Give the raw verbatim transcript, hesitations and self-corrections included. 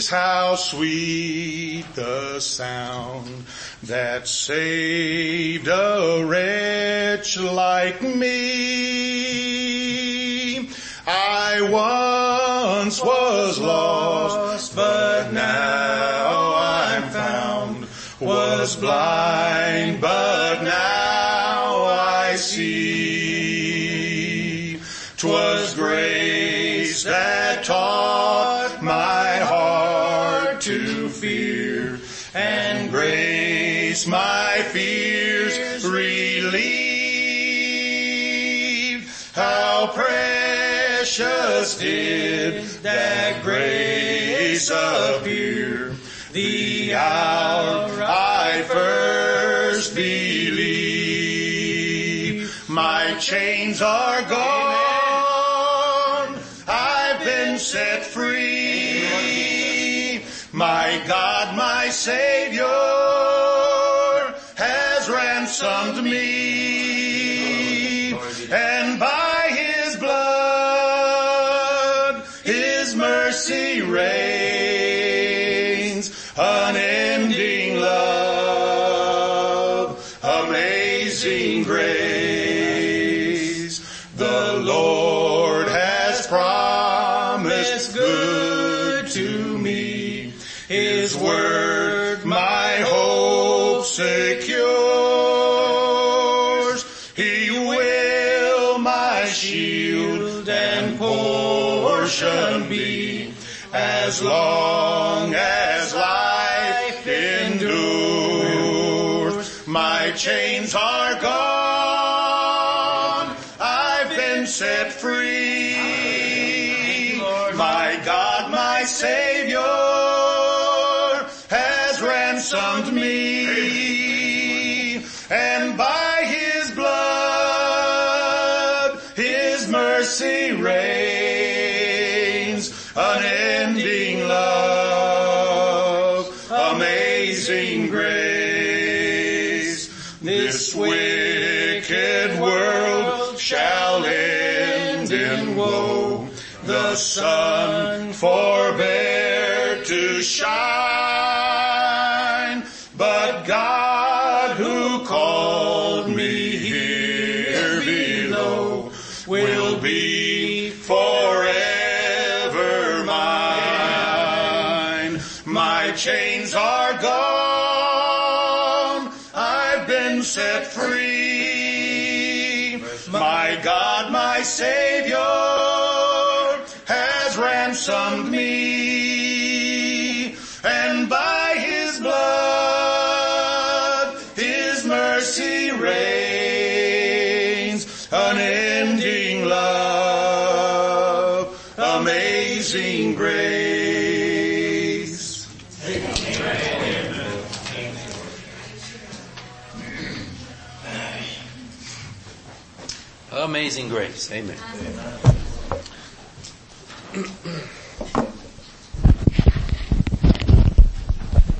praise, how sweet the sound that saved a wretch like me. I once was lost, but now I'm found, was blind, but now I see. 'Twas grace that taught my heart to fear, and grace my fears relieved. How precious did that grace appear, the hour I first believed. My chains are gone, I've been set free. My God, my Savior, has ransomed me. And by His blood, His mercy reigns. Unending love, amazing grace. The Lord has promised good to me. His word my hope secures. He will my shield and portion be, as long as life endures. My chains are gone, I've been set free. My God, my Savior, has ransomed me. And by His blood, His mercy reigns. Unending love, amazing grace. This wicked world shall end in woe. The sun forbear to shine, but God who called me here below will be forever mine. My chains are gone, I've been set free. My God, my Savior, has ransomed me. And by His blood, His mercy reigns. Unending love, amazing grace. Amen. Amazing grace. Amen.